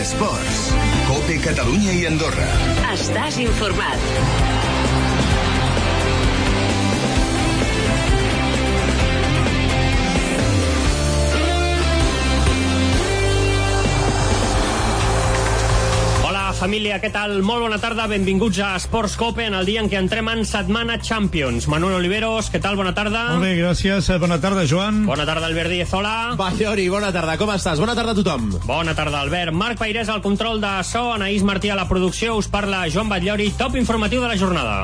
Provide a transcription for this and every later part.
Esports. COPE Catalunya i Andorra. Estàs informat. Família, què tal? Molt bona tarda, benvinguts a Esports COPE en el dia en què entrem en Setmana Champions. Manuel Oliveros, què tal? Bona tarda. Molt bé, gràcies. Bona tarda, Joan. Bona tarda, Albert Díez, hola. Ballori, bona tarda, com estàs? Bona tarda a tothom. Bona tarda, Albert. Marc Peirés al control de so, Anaïs Martí a la producció, us parla Joan Batllori, top informatiu de la jornada.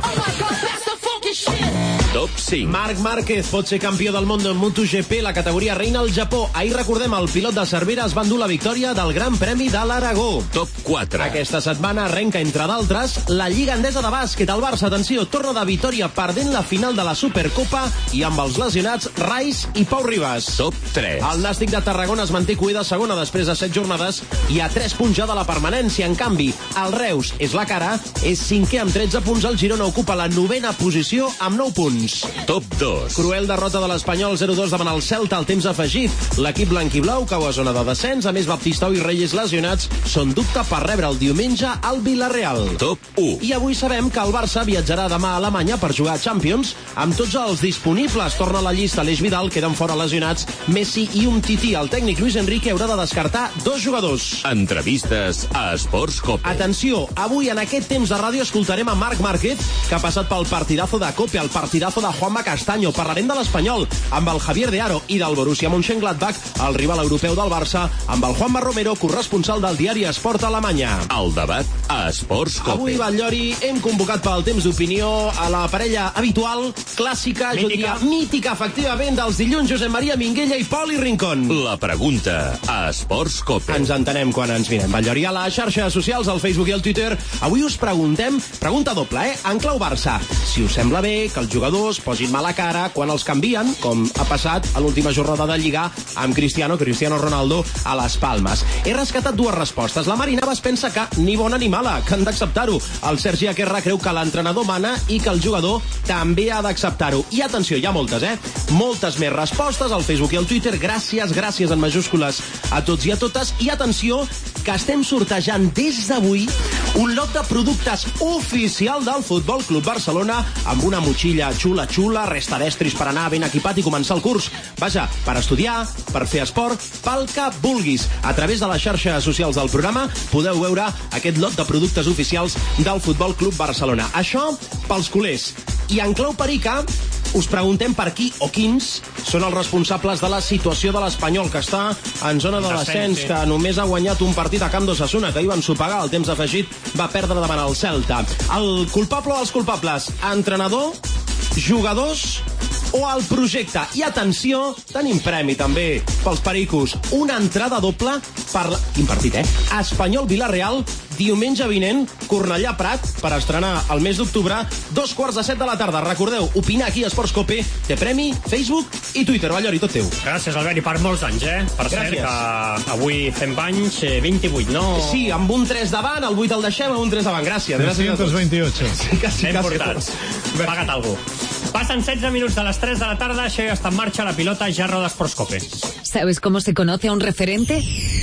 Top 5. Marc Márquez pot ser campió del món en MotoGP, la categoria reina al Japó. Ahir, recordem, el pilot de Cervera es va endur la victòria del Gran Premi de l'Aragó. Top 4. Aquesta setmana arrenca, entre d'altres, la Lliga Endesa de Bàsquet. El Barça, atenció, torna de Vitòria perdent la final de la Supercopa i amb els lesionats Rais i Pau Ribas. Top 3. El Nàstic de Tarragona es manté cuida segona després de 7 jornades i a 3 punts ja de la permanència. En canvi, el Reus és la cara, és 5è amb 13 punts. El Girona ocupa la 9ª posició amb 9 punts. Top 2. Cruel derrota de l'Espanyol 0-2 davant el Celta al temps afegit. L'equip blanquiblau cau a zona de descens. A més, Baptistau i Reyes lesionats són dubte per rebre el diumenge al Villarreal. Top 1. I avui sabem que el Barça viatjarà demà a Alemanya per jugar a Champions amb tots els disponibles. Torna a la llista Aleix Vidal, queden fora lesionats Messi i Umtiti. El tècnic Luis Enrique haurà de descartar 2 jugadors. Entrevistes a Esports COPE. Atenció, avui en aquest temps de ràdio escoltarem a Marc Márquez, que ha passat pel partidazo de COPE, el partidazo de Juanma Castaño. Parlarem de l'Espanyol amb el Javier de Aro i del Borussia Mönchengladbach, el rival europeu del Barça, amb el Juanma Romero, corresponsal del diari Esport Alemanya. El debat a Esports COPE. Avui, Batllori, hem convocat pel temps d'opinió a la parella habitual, clàssica, jo diria mítica, efectivament, dels dilluns, Josep Maria Minguella i Poli Rincón. La pregunta a Esports COPE. Ens entenem quan ens mirem, Batllori. A les xarxes socials, al Facebook i al Twitter, avui us preguntem, pregunta doble, en clau Barça, si us sembla bé que els jugadors posin mala cara quan els canvien, com ha passat a l'última jornada de Lliga amb Cristiano Ronaldo a les Palmes. He rescatat 2 respostes. La Marina Navas pensa que ni bona ni mala, que han d'acceptar-ho. El Sergi Akerra creu que l'entrenador mana i que el jugador també ha d'acceptar-ho. I atenció, hi ha moltes, moltes més respostes al Facebook i al Twitter. Gràcies en majúscules a tots i a totes. I atenció, que estem sortejant des d'avui un lot de productes oficial del Futbol Club Barcelona amb una motxilla xula, resta d'estris per anar ben equipat i començar el curs. Vaja, per estudiar, per fer esport, pel que vulguis. A través de les xarxes socials del programa podeu veure aquest lot de productes oficials del Futbol Club Barcelona. Això pels culers. I en clau perica us preguntem per qui o quins són els responsables de la situació de l'Espanyol, que està en zona de descens, que només ha guanyat un partit a Camp d'Osasuna, que ahir van sopegar, el temps afegit va perdre davant el Celta. El culpable o els culpables? Entrenador? Jugadors? O el projecte? I atenció, tenim premi també pels pericos. Una entrada doble per quin partit, Espanyol-Villarreal, diumenge vinent, Cornellà Prat, per estrenar el mes d'octubre, 2:45 de la tarda. Recordeu, opinar aquí a Esports COPE té premi, Facebook i Twitter. Batllori, tot teu. Gràcies, Albert, i per molts anys, Per cert, que avui fem anys 28, no? Sí, amb un 3 davant, el 8 el deixem, amb un 3 davant. Gràcies. 328. Ben portats. Paga't algú. Passen 16 minuts de les 3 de la tarda, això ja està en marxa, la pilota ja roda Esports COPE. ¿Sabes cómo se conoce a un referente?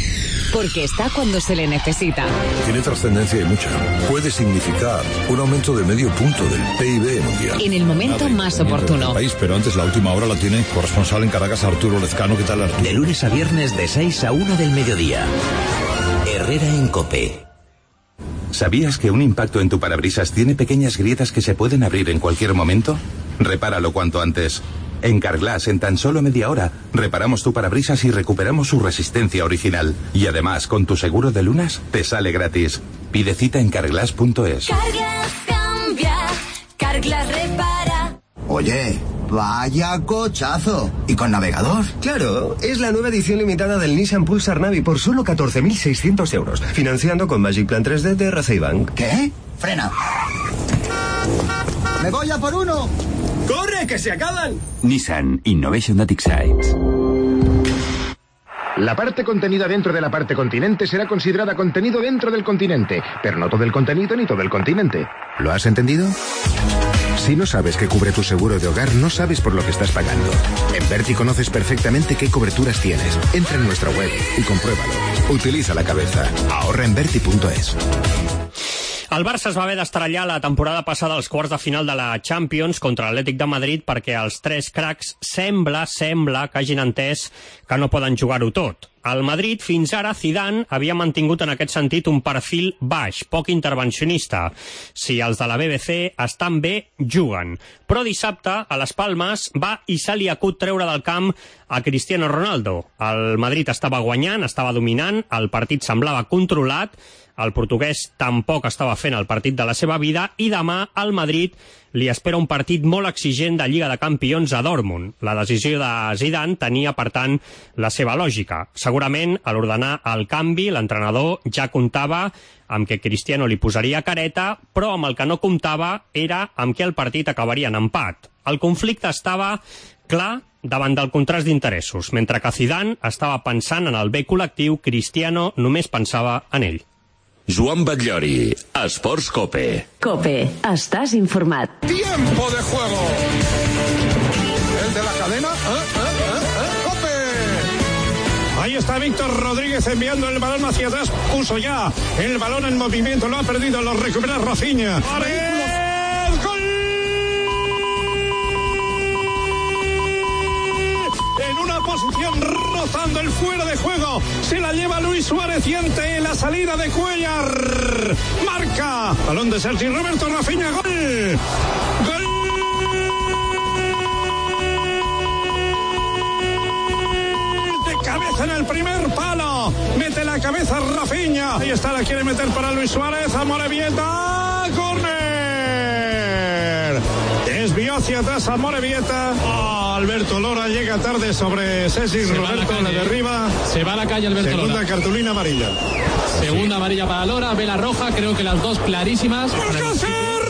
Porque está cuando se le necesita. Tiene trascendencia y mucha. Puede significar un aumento de medio punto del PIB mundial. En el momento más oportuno. País, pero antes la última hora la tiene corresponsal en Caracas, Arturo Lezcano. ¿Qué tal, Arturo? De lunes a viernes de 6 a 1 del mediodía. Herrera en COPE. ¿Sabías que un impacto en tu parabrisas tiene pequeñas grietas que se pueden abrir en cualquier momento? Repáralo cuanto antes. En Carglass, en tan solo media hora, reparamos tu parabrisas y recuperamos su resistencia original. Y además, con tu seguro de lunas, te sale gratis. Pide cita en carglass.es. Carglass cambia, Carglass repara. Oye, vaya cochazo. ¿Y con navegador? Claro, es la nueva edición limitada del Nissan Pulsar Navi por solo 14.600 euros. Financiando con Magic Plan 3D de Raceibank. ¿Qué? Frena. ¡Me voy a por uno! ¡Corre, que se acaban! Nissan Innovation that excites. La parte contenida dentro de la parte continente será considerada contenido dentro del continente, pero no todo el contenido ni todo el continente. ¿Lo has entendido? Si no sabes qué cubre tu seguro de hogar, no sabes por lo que estás pagando. En Verti conoces perfectamente qué coberturas tienes. Entra en nuestra web y compruébalo. Utiliza la cabeza. Ahorra en Verti.es. El Barça es va haver d'estrellar la temporada passada als quarts de final de la Champions contra l'Atlètic de Madrid perquè els tres cracs sembla que hagin entès que no poden jugar-ho tot. Al Madrid, fins ara, Zidane havia mantingut en aquest sentit un perfil baix, poc intervencionista. Si els de la BBC estan bé, juguen. Però dissabte, a les Palmes, va i se li acut treure del camp a Cristiano Ronaldo. El Madrid estava guanyant, estava dominant, el partit semblava controlat, el portuguès tampoc estava fent el partit de la seva vida i demà al Madrid li espera un partit molt exigent de Lliga de Campions a Dortmund. La decisió de Zidane tenia, per tant, la seva lògica. Segurament, a l'ordenar el canvi, l'entrenador ja comptava amb que Cristiano li posaria careta, però amb el que no comptava era amb que el partit acabaria en empat. El conflicte estava clar davant del contrast d'interessos. Mentre que Zidane estava pensant en el bé col·lectiu, Cristiano només pensava en ell. Joan Batllori, Esports Cope. Cope, estàs informat. ¡Tiempo de juego! ¿El de la cadena? ¡Cope! Ahí está Víctor Rodríguez enviando el balón hacia atrás. Puso ya el balón en movimiento. Lo ha perdido, lo recupera Rafinha. ¡Gol! En una posición rozando el fuera de juego. Se la lleva Luis Suárez y ante la salida de Cuellar. Marca. Balón de Sergi Roberto, Rafinha. ¡Gol! ¡Gol! De cabeza en el primer palo. Mete la cabeza Rafinha. Ahí está, la quiere meter para Luis Suárez. Amorebieta. ¡Córner! Desvió hacia atrás a Amorebieta. Alberto Lora llega tarde sobre Sergi Roberto, la derriba. Se va a la calle Alberto Lora. Segunda cartulina amarilla. Segunda amarilla para Lora, vela roja, creo que las dos clarísimas. ¡Alcácer!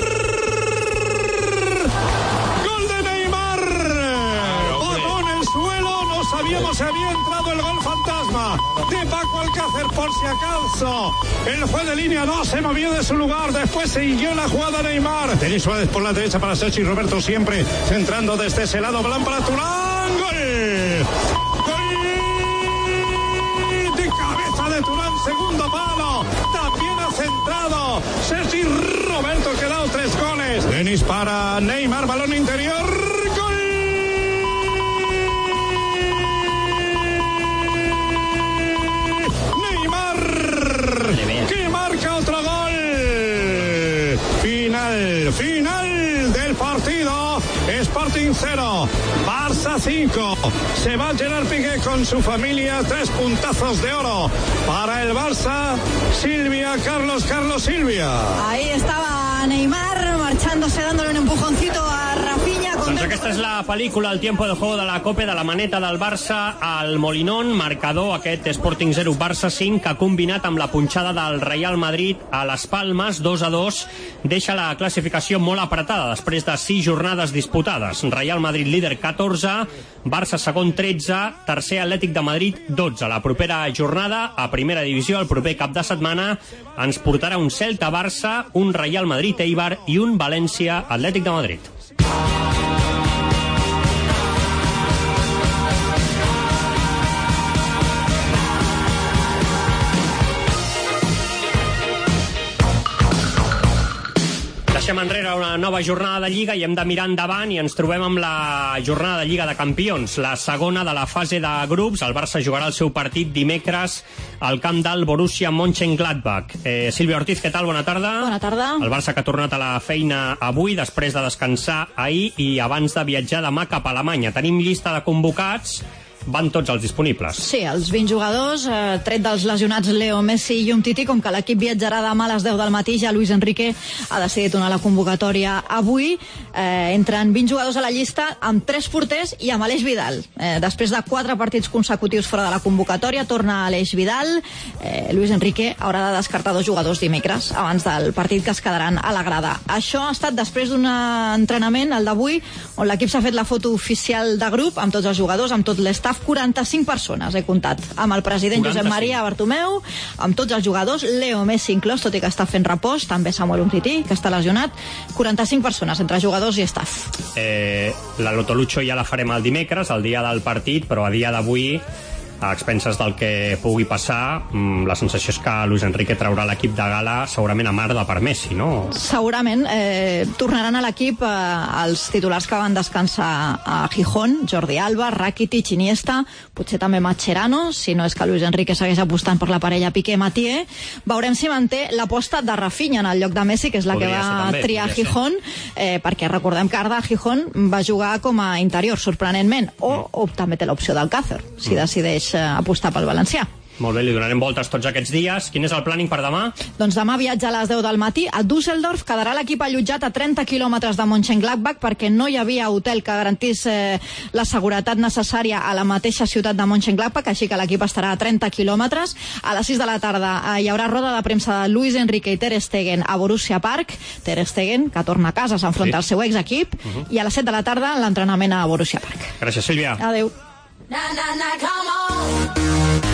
¡Gol de Neymar! Balón en el suelo, no sabíamos si había entrado el gol fantasma de Paco Alcácer por si acaso. El juez de línea no se movió de su lugar, después siguió la jugada Neymar. Denis Suárez por la derecha para Sergi Roberto, siempre centrando desde ese lado, balón para Turán. ¡Gol! De cabeza de Turán, segundo palo, también ha centrado Sergi Roberto, que ha dado 3 goles. Denis para Neymar, balón interior, gol. Neymar, que marca otro gol. Final del partido. Sporting 0, Barça 5. Se va Gerard Piqué con su familia. 3 puntazos de oro para el Barça. Silvia, Carlos, Silvia. Ahí estaba Neymar marchándose, dándole un empujoncito a Rafinha. Doncs aquesta és la pel·lícula, el tiempo de juego de la Copa, de la maneta del Barça al Molinón, marcador aquest Sporting 0, Barça 5, que ha combinat amb la punxada del Real Madrid a les Palmes, 2-2, deixa la classificació molt apretada després de 6 jornades disputades. Real Madrid líder 14, Barça segon 13, tercer Atlètic de Madrid 12. La propera jornada a primera divisió, el proper cap de setmana, ens portarà un Celta-Barça, un Real Madrid-Eibar i un València-Atlètic de Madrid. Deixem enrere una nova jornada de Lliga i hem de mirar endavant i ens trobem amb la jornada de Lliga de Campions, la segona de la fase de grups. El Barça jugarà el seu partit dimecres al camp del Borussia Mönchengladbach. Sílvia Ortiz, què tal? Bona tarda. Bona tarda. El Barça que ha tornat a la feina avui després de descansar ahir i abans de viatjar demà cap a Alemanya. Tenim llista de convocats. Van tots els disponibles. Sí, els 20 jugadors, tret dels lesionats Leo Messi i Umtiti, com que l'equip viatjarà demà a les 10 del matí, ja Luis Enrique ha decidit donar la convocatòria avui. Entren 20 jugadors a la llista amb 3 porters i amb Aleix Vidal. Després de 4 partits consecutius fora de la convocatòria, torna Aleix Vidal. Luis Enrique haurà de descartar 2 jugadors dimecres, abans del partit que es quedaran a la grada. Això ha estat després d'un entrenament, el d'avui, on l'equip s'ha fet la foto oficial de grup amb tots els jugadors, amb tot l'estaf, staff, 45 persones, he comptat, amb el president 45. Josep Maria Bartomeu, amb tots els jugadors, Leo Messi inclòs, tot i que està fent repòs, també Samuel Umtiti, que està lesionat, 45 persones, entre jugadors i staff. La Lotolucho ja la farem el dimecres, el dia del partit, però a dia d'avui, a expenses del que pugui passar, la sensació és que Luis Enrique traurà l'equip de gala segurament a Marda per Messi, no? Segurament tornaran a l'equip els titulars que van descansar a Gijón, Jordi Alba, Rakitic, Iniesta, potser també Mascherano, si no és que Luis Enrique segueix apostant per la parella Piqué-Mathieu. Veurem si manté l'aposta de Rafinha en el lloc de Messi, que és la podria que va també, triar Gijón, perquè recordem que Arda Gijón va jugar com a interior, sorprenentment, o també té l'opció d'Alcácer, si decideix apostar pel valencià. Molt bé, li donarem voltes tots aquests dies. Quin és el planning per demà? Doncs demà viatja a les 10 del matí a Düsseldorf. Quedarà l'equip allotjat a 30 quilòmetres de Mönchengladbach perquè no hi havia hotel que garantís la seguretat necessària a la mateixa ciutat de Mönchengladbach, així que l'equip estarà a 30 quilòmetres. A les 6 de la tarda hi haurà roda de premsa de Luis Enrique i Ter Stegen a Borussia Park. Ter Stegen, que torna a casa, s'enfronta al seu exequip. I a les 7 de la tarda l'entrenament a Borussia Park. Gràcies, Sílvia. Adéu. Na, na, na, come on.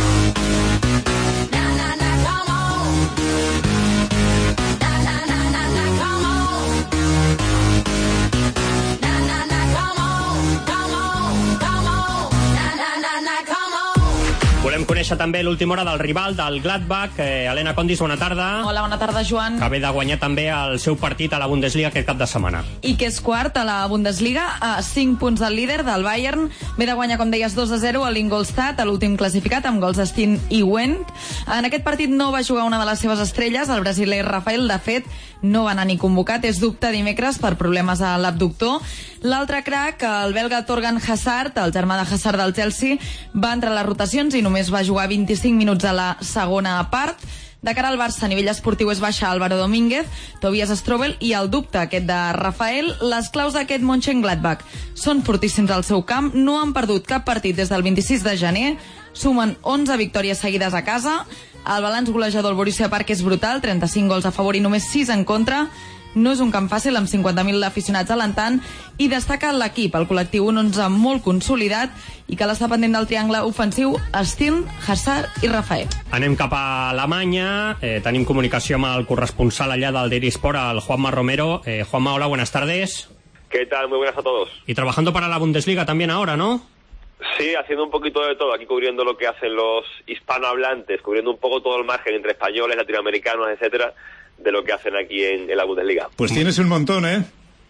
Volem conèixer també l'última hora del rival del Gladbach. Helena Condis, bona tarda. Hola, bona tarda, Joan. Que ve de guanyar també el seu partit a la Bundesliga aquest cap de setmana. I que és quart a la Bundesliga, a 5 punts del líder, del Bayern. Ve de guanyar, com deies, 2-0 a l'Ingolstadt, a l'últim classificat, amb gols d'Stein i Wendt. En aquest partit no va jugar una de les seves estrelles, el brasiler Rafael. De fet, no va anar ni convocat, és dubte dimecres per problemes a l'abductor. L'altre crack, el belga Torgan Hazard, el germà de Hazard del Chelsea, va entrar a les rotacions i només va jugar 25 minuts a la segona part. De cara al Barça, a nivell esportiu és baixa Álvaro Domínguez, Tobias Strobel i el dubte aquest de Rafael. Les claus d'aquest Mönchengladbach són fortíssims al seu camp, no han perdut cap partit des del 26 de gener, sumen 11 victòries seguides a casa. El balanç golejador al Borussia Park és brutal, 35 gols a favor i només 6 en contra. No és un camp fàcil, amb 50.000 aficionats alentant, i destaca l'equip, el col·lectiu, un 11 molt consolidat i que l'està pendent del triangle ofensiu Stein, Hazard i Rafael. Anem cap a Alemanya, tenim comunicació amb el corresponsal allà del Daily Sport, el Juanma Romero. Juanma, hola, buenas tardes. ¿Qué tal? Muy buenas a todos. Y trabajando para la Bundesliga también ahora, ¿no? Sí, haciendo un poquito de todo, aquí cubriendo lo que hacen los hispanohablantes, cubriendo un poco todo el margen entre españoles, latinoamericanos, etcétera, de lo que hacen aquí en la Bundesliga. Pues tienes un montón, ¿eh?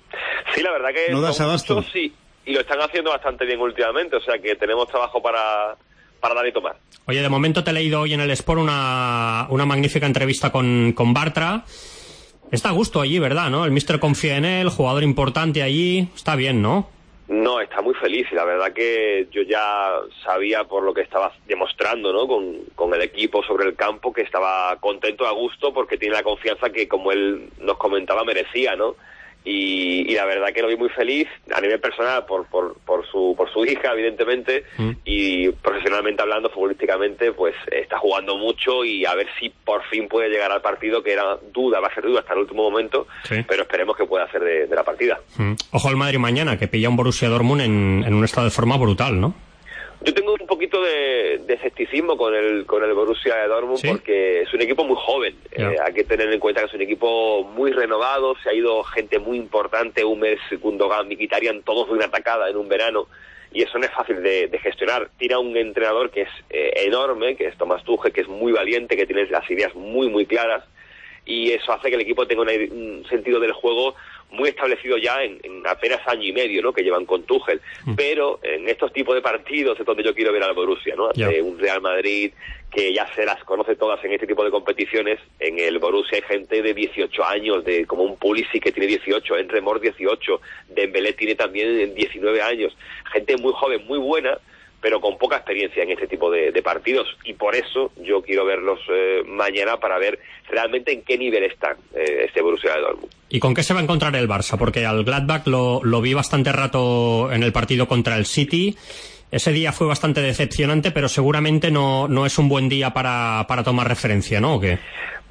Sí, la verdad que no das abasto. Muchos, sí, y lo están haciendo bastante bien últimamente, o sea que tenemos trabajo para dar y tomar. Oye, de momento te he leído hoy en el Sport una magnífica entrevista con Bartra. Está a gusto allí, ¿verdad? ¿No? El míster confía en él, jugador importante allí, está bien, ¿no? No, está muy feliz y la verdad que yo ya sabía por lo que estaba demostrando, ¿no? Con el equipo sobre el campo, que estaba contento, a gusto, porque tiene la confianza que, como él nos comentaba, merecía, ¿no? Y la verdad que lo vi muy feliz a nivel personal por su hija, evidentemente, y profesionalmente hablando, futbolísticamente, pues está jugando mucho y a ver si por fin puede llegar al partido, que era duda, va a ser duda hasta el último momento, sí, pero esperemos que pueda hacer de la partida. Ojo al Madrid mañana, que pilla un Borussia Dortmund en un estado de forma brutal, ¿no? Yo tengo un poquito de escepticismo con el Borussia de Dortmund, ¿sí? Porque es un equipo muy joven. Hay que tener en cuenta que es un equipo muy renovado, se ha ido gente muy importante, Hummels, Gundogan, Mkhitaryan, todos de una atacada en un verano, y eso no es fácil de gestionar. Tira un entrenador que es enorme, que es Thomas Tuchel, que es muy valiente, que tiene las ideas muy, muy claras, y eso hace que el equipo tenga un sentido del juego muy establecido ya en apenas año y medio, ¿no?, que llevan con Tuchel. Pero en estos tipos de partidos es donde yo quiero ver al Borussia, ¿no? Ante un Real Madrid que ya se las conoce todas en este tipo de competiciones. En el Borussia hay gente de 18 años, como un Pulisic que tiene 18, Emre Mor 18, Dembélé tiene también 19 años. Gente muy joven, muy buena, pero con poca experiencia en este tipo de partidos, y por eso yo quiero verlos mañana para ver realmente en qué nivel están este Borussia de Dortmund. ¿Y con qué se va a encontrar el Barça? Porque al Gladbach lo vi bastante rato en el partido contra el City. Ese día fue bastante decepcionante, pero seguramente no es un buen día para tomar referencia, ¿no? ¿O qué?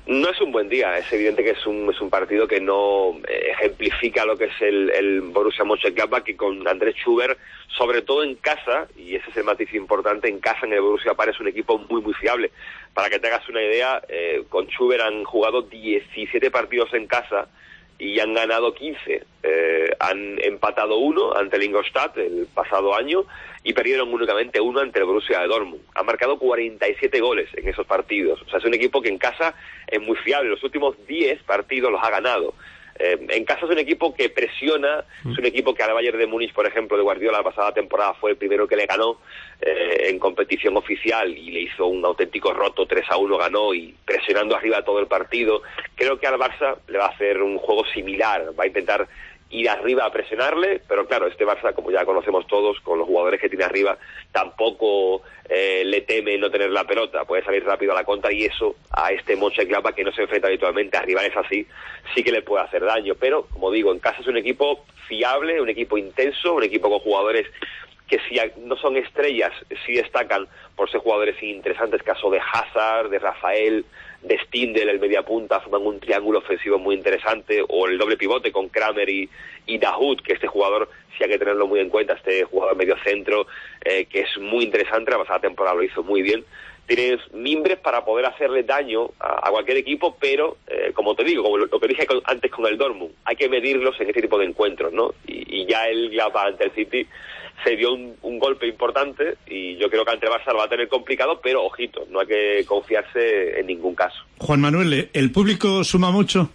No es un buen día, es evidente que es un partido que no ejemplifica lo que es el Borussia Mönchengladbach, que con Andrés Schubert, sobre todo en casa, y ese es el matiz importante, en casa en el Borussia Park es un equipo muy muy fiable. Para que te hagas una idea, con Schubert han jugado 17 partidos en casa y han ganado 15. Han empatado 1 ante el Ingolstadt el pasado año y perdieron únicamente 1 ante el Borussia de Dortmund. Han marcado 47 goles en esos partidos. O sea, es un equipo que en casa es muy fiable. Los últimos 10 partidos los ha ganado. En casa es un equipo que presiona, es un equipo que al Bayern de Múnich, por ejemplo, de Guardiola la pasada temporada fue el primero que le ganó en competición oficial y le hizo un auténtico roto, 3-1 ganó y presionando arriba todo el partido. Creo que al Barça le va a hacer un juego similar, va a intentar ir arriba a presionarle, pero claro, este Barça, como ya conocemos todos, con los jugadores que tiene arriba, tampoco le teme no tener la pelota, puede salir rápido a la contra y eso a este Mönchengladbach, que no se enfrenta habitualmente a rivales así, sí que le puede hacer daño, pero como digo, en casa es un equipo fiable, un equipo intenso, un equipo con jugadores que si no son estrellas, sí destacan por ser jugadores interesantes, caso de Hazard, de Rafael, de Stindl, el mediapunta, forman un triángulo ofensivo muy interesante, o el doble pivote con Kramer y Dahoud, que este jugador sí hay que tenerlo muy en cuenta, este jugador medio centro, que es muy interesante, la pasada temporada lo hizo muy bien. Tienes mimbres para poder hacerle daño a cualquier equipo, pero, como te digo, como lo que dije antes con el Dortmund, hay que medirlos en este tipo de encuentros, ¿no? Y ya el Gladbach ante el City se dio un golpe importante y yo creo que ante Barça lo va a tener complicado, pero ojito, no hay que confiarse en ningún caso. Juan Manuel, ¿el público suma mucho?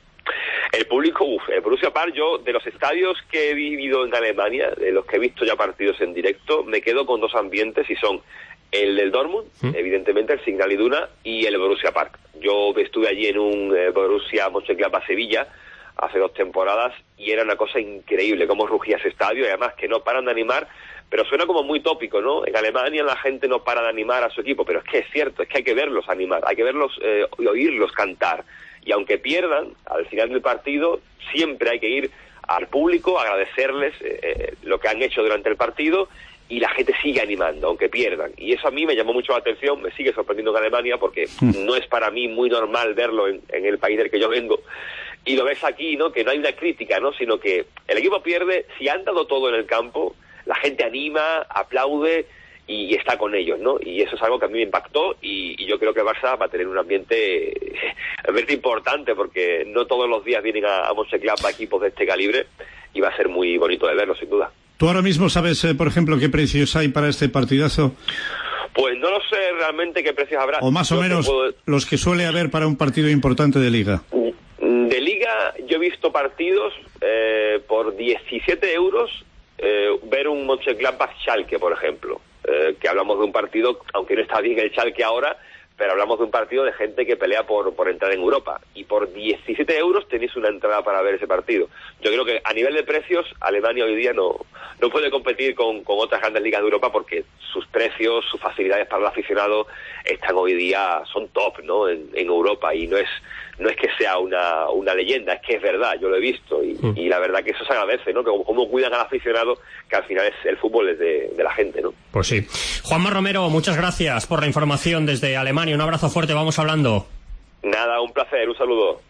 El público, el Borussia Park, yo de los estadios que he vivido en Alemania, de los que he visto ya partidos en directo, me quedo con 2 ambientes y son el del Dortmund, evidentemente el Signal Iduna, y el Borussia Park. Yo estuve allí en un Borussia Mönchengladbach Sevilla hace 2 temporadas y era una cosa increíble cómo rugía ese estadio, y además que no paran de animar, pero suena como muy tópico, ¿no? En Alemania la gente no para de animar a su equipo, pero es que es cierto, es que hay que verlos animar, hay que verlos y oírlos cantar, y aunque pierdan, al final del partido siempre hay que ir al público, agradecerles lo que han hecho durante el partido, y la gente sigue animando, aunque pierdan. Y eso a mí me llamó mucho la atención, me sigue sorprendiendo en Alemania, porque no es para mí muy normal verlo en el país del que yo vengo. Y lo ves aquí, ¿no? Que no hay una crítica, ¿no? Sino que el equipo pierde, si han dado todo en el campo, la gente anima, aplaude y está con ellos, ¿no? Y eso es algo que a mí me impactó y yo creo que Barça va a tener un ambiente importante, porque no todos los días vienen a Mönchengladbach equipos de este calibre y va a ser muy bonito de verlo, sin duda. ¿Tú ahora mismo sabes, por ejemplo, qué precios hay para este partidazo? Pues no lo sé realmente qué precios habrá. O más o menos los que suele haber para un partido importante de Liga. De Liga yo he visto partidos por 17 euros, ver un Mönchengladbach-Schalke, por ejemplo, que hablamos de un partido, aunque no está bien el Schalke ahora, pero hablamos de un partido de gente que pelea por entrar en Europa, y por 17 euros tenéis una entrada para ver ese partido. Yo creo que a nivel de precios, Alemania hoy día no puede competir con otras grandes ligas de Europa, porque sus precios, sus facilidades para el aficionado están hoy día, son top, ¿no? En Europa, y no es que sea una leyenda, es que es verdad, yo lo he visto, y la verdad que eso se agradece, ¿no? Que como cuidan al aficionado, que al final el fútbol es de la gente, ¿no? Pues sí. Juanma Romero, muchas gracias por la información desde Alemania, un abrazo fuerte, vamos hablando. Nada, un placer, un saludo.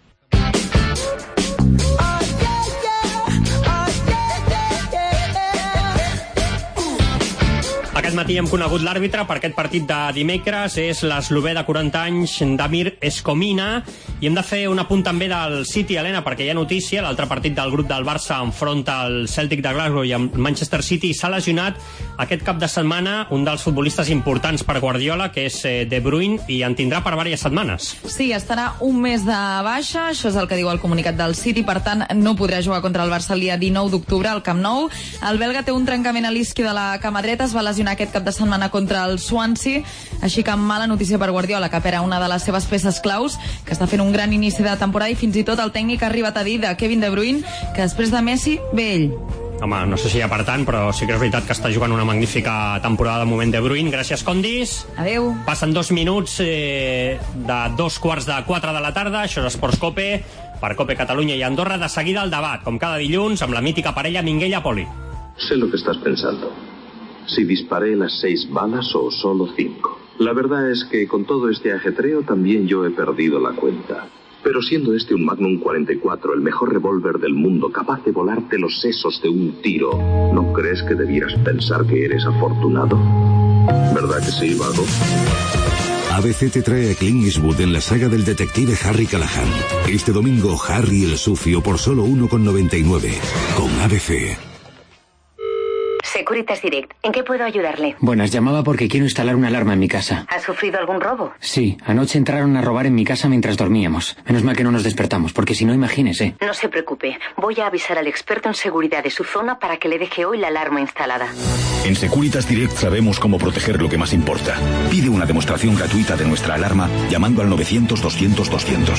Aquest matí hem conegut l'àrbitre per aquest partit de dimecres, és l'eslovè de 40 anys, Damir Eskomina, i hem de fer un apunt també del City, Helena, perquè hi ha notícia, l'altre partit del grup del Barça enfronta el Celtic de Glasgow i el Manchester City, i s'ha lesionat aquest cap de setmana un dels futbolistes importants per Guardiola, que és De Bruyne, i en tindrà per diverses setmanes. Sí, estarà un mes de baixa, això és el que diu el comunicat del City, per tant no podrà jugar contra el Barça el dia 19 d'octubre al Camp Nou. El belga té un trencament a l'isqui de la cama dreta, es va lesionar aquest cap de setmana contra el Swansea, així que mala notícia per Guardiola, que perd una de les seves peces claus, que està fent un gran inici de temporada, i fins i tot el tècnic ha arribat a dir de Kevin De Bruyne que després de Messi ve ell. Home, no sé si hi ha per tant, però sí que és veritat que està jugant una magnífica temporada de moment De Bruyne. Gràcies, Condis. Adeu. Passen 2 minuts de 3:45 de la tarda, això és Esports Cope, per Cope Catalunya i Andorra. De seguida el debat, com cada dilluns, amb la mítica parella Minguella-Poli. Sé lo que estás pensando. Si disparé las 6 balas o solo 5. La verdad es que con todo este ajetreo también yo he perdido la cuenta. Pero siendo este un Magnum 44, el mejor revólver del mundo, capaz de volarte los sesos de un tiro, ¿no crees que debieras pensar que eres afortunado? ¿Verdad que sí, Vago? ABC te trae a Clint Eastwood en la saga del detective Harry Callahan. Este domingo, Harry el Sucio por solo 1,99. Con ABC. Securitas Direct, ¿en qué puedo ayudarle? Buenas, llamaba porque quiero instalar una alarma en mi casa. ¿Ha sufrido algún robo? Sí, anoche entraron a robar en mi casa mientras dormíamos. Menos mal que no nos despertamos, porque si no, imagínese. No se preocupe, voy a avisar al experto en seguridad de su zona para que le deje hoy la alarma instalada. En Securitas Direct sabemos cómo proteger lo que más importa. Pide una demostración gratuita de nuestra alarma llamando al 900-200-200.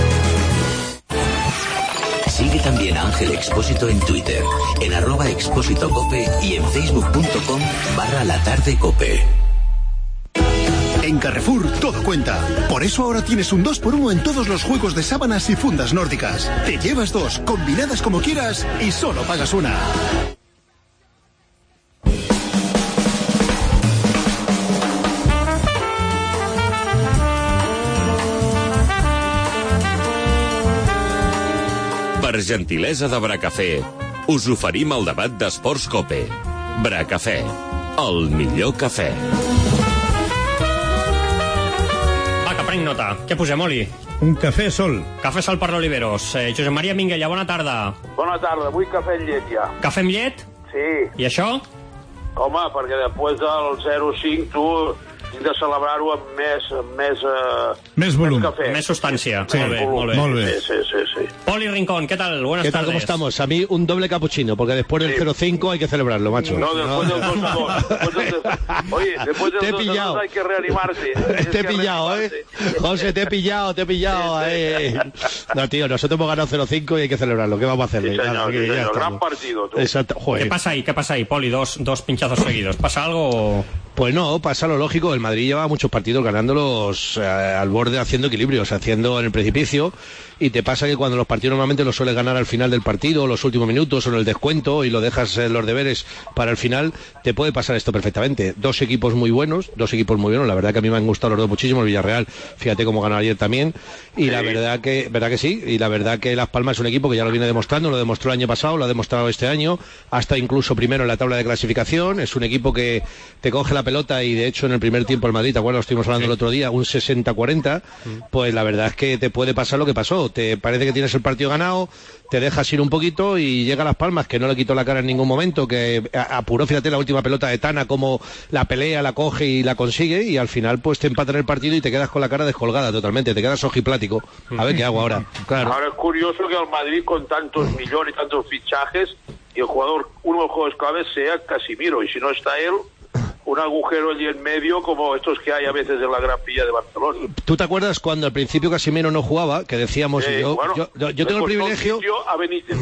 Sigue también a Ángel Expósito en Twitter, en @expósitocope y en facebook.com/latardecope. En Carrefour todo cuenta. Por eso ahora tienes un 2x1 en todos los juegos de sábanas y fundas nórdicas. Te llevas 2, combinadas como quieras y solo pagas una. Per gentilesa de Bracafé, us oferim el debat d'Esports Cope. Bracafé, el millor cafè. Va, que prenc nota. Què posem, Oli? Un cafè sol. Cafè sol per l'Oliveros. Josep Maria Minguella, bona tarda. Bona tarda, vull cafè amb llet ja. Cafè amb llet? Sí. I això? Home, perquè després del 0,5 tu tinc de celebrar-ho amb més volum. Més cafè. Més substància. Sí, molt bé. Sí. Poli Rincón, ¿qué tal? Buenas ¿Qué tal? tardes. ¿Cómo estamos? A mí un doble capuchino, porque después del 0,5 hay que celebrarlo, macho. No, después del 2-2. Oye, después del 2-2 hay que reanimarse. Te he pillado, José, te he pillado. No, tío, nosotros hemos ganado 0,5 y hay que celebrarlo. ¿Qué vamos a hacerle? Sí, señor. Gran partido, tú. Exacto. Joder. ¿Qué pasa ahí, Poli? Dos pinchazos seguidos. ¿Pasa algo? Pues no, pasa lo lógico. El Madrid lleva muchos partidos ganándolos al borde, haciendo equilibrios, haciendo en el precipicio. Y te pasa que cuando los partidos normalmente los sueles ganar al final del partido, los últimos minutos o en el descuento, y lo dejas los deberes para el final, te puede pasar esto perfectamente. Dos equipos muy buenos, la verdad que a mí me han gustado los dos muchísimo. El Villarreal, fíjate cómo ganó ayer también, y la verdad que sí, y la verdad que Las Palmas es un equipo que ya lo viene demostrando, lo demostró el año pasado, lo ha demostrado este año, hasta incluso primero en la tabla de clasificación. Es un equipo que te coge la pelota, y de hecho en el primer tiempo el Madrid, ¿te acuerdas? Lo estuvimos hablando el otro día, un 60-40, pues la verdad es que te puede pasar lo que pasó. Te parece que tienes el partido ganado, te dejas ir un poquito y llega Las Palmas, que no le quitó la cara en ningún momento, que apuró, fíjate, la última pelota de Tana, como la pelea, la coge y la consigue, y al final pues te empatan el partido y te quedas con la cara descolgada totalmente, te quedas ojiplático. A ver qué hago ahora. Claro. Ahora es curioso que el Madrid, con tantos millones y tantos fichajes, y uno de los jugadores claves sea Casimiro, y si no está él, un agujero allí en medio como estos que hay a veces en la Gran Vía de Barcelona. ¿Tú te acuerdas cuando al principio Casimiro no jugaba? Que decíamos, yo tengo el privilegio... A Benítez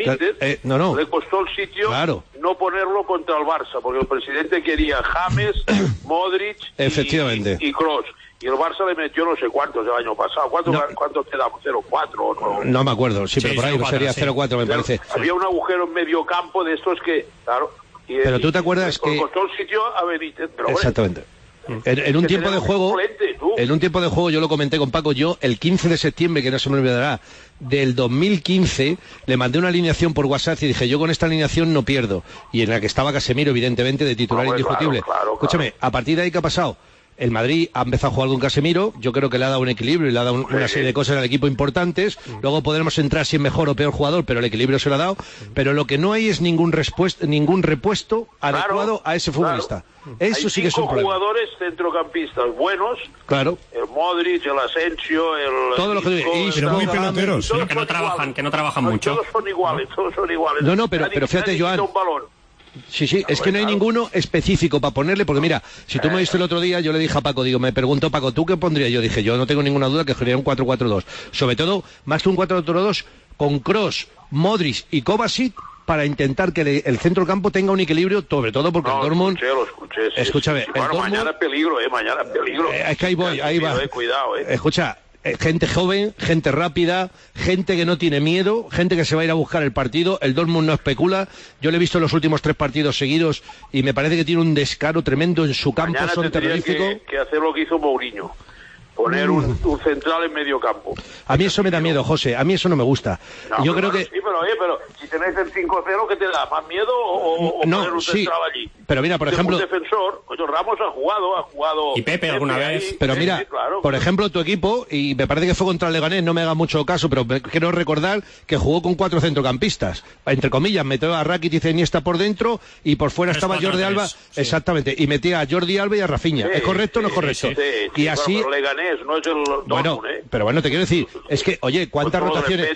le costó el sitio no ponerlo contra el Barça, porque el presidente quería James, Modric y Kroos. Y el Barça le metió no sé cuántos el año pasado. ¿Cuántos quedamos? ¿0-4? No me acuerdo, sí, pero por ahí sería 0-4, me parece. Había un agujero en medio campo de estos que, claro... Pero tú te acuerdas que... Costó el sitio a Benítez. Exactamente. En un tiempo de juego, yo lo comenté con Paco, yo el 15 de septiembre, que no se me olvidará, del 2015, le mandé una alineación por WhatsApp y dije, yo con esta alineación no pierdo. Y en la que estaba Casemiro, evidentemente, de titular indiscutible. Escúchame, a partir de ahí, ¿qué ha pasado? El Madrid ha empezado a jugar con Casemiro, yo creo que le ha dado un equilibrio y le ha dado una serie de cosas al equipo importantes. Luego podremos entrar si es mejor o peor jugador, pero el equilibrio se lo ha dado. Pero lo que no hay es ningún repuesto adecuado a ese futbolista. Eso sí que es un problema. Hay 5 jugadores centrocampistas buenos. Claro. El Modric, el Asensio, el... Todo lo que... pero muy peloteros. Pero que no trabajan mucho. Todos son iguales. No, pero fíjate, Joan... Sí, es que no hay ninguno específico para ponerle, porque mira, si tú me viste el otro día, yo le dije a Paco, me preguntó Paco, ¿tú qué pondrías? Yo dije, yo no tengo ninguna duda que sería un 4-4-2. Sobre todo, más que un 4-4-2, con Kroos, Modric y Kovacic, para intentar que el centro del campo tenga un equilibrio, sobre todo porque el Dortmund... Lo escuché, sí. Escúchame, sí. Bueno, Dortmund, mañana peligro. es que ahí va. Cuidado, Escucha, gente joven, gente rápida, gente que no tiene miedo, gente que se va a ir a buscar el partido. El Dortmund no especula. Yo le he visto en los últimos 3 partidos seguidos y me parece que tiene un descaro tremendo en su campo. Mañana son terroríficos. Que hacer lo que hizo Mourinho. Poner un central en medio campo. A mí eso me da miedo, José. A mí eso no me gusta. No, yo creo que... Sí, pero si tenéis el 5-0, ¿qué te da? ¿Más miedo o poner un central allí? Pero mira, por ejemplo... Un defensor, coño, Ramos ha jugado... Y Pepe alguna vez. Pero mira, claro. Por ejemplo, tu equipo, y me parece que fue contra el Leganés, no me haga mucho caso, pero quiero recordar que jugó con 4 centrocampistas. Entre comillas, metió a Rakitic y Iniesta por dentro, y por fuera estaba Jordi Alba. Sí. Exactamente, y metía a Jordi Alba y a Rafinha. ¿Es correcto o no es correcto? Sí, y así... Pero Leganés no es el... Bueno, pero bueno, te quiero decir, es que, oye, ¿cuántas rotaciones?